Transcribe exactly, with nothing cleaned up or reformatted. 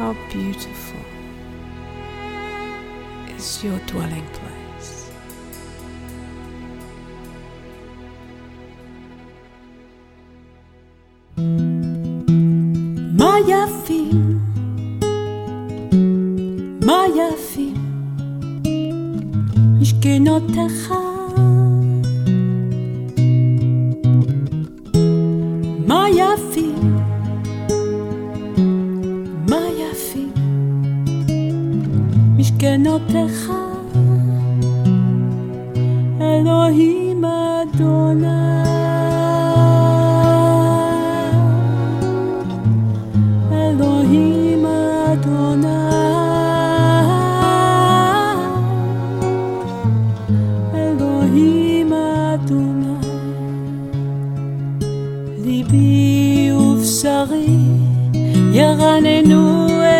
how beautiful is your dwelling place. מה יפים, מה יפים משכנותיך, מה יפים, מה יפים משכנותיך, אלוהים אדוני.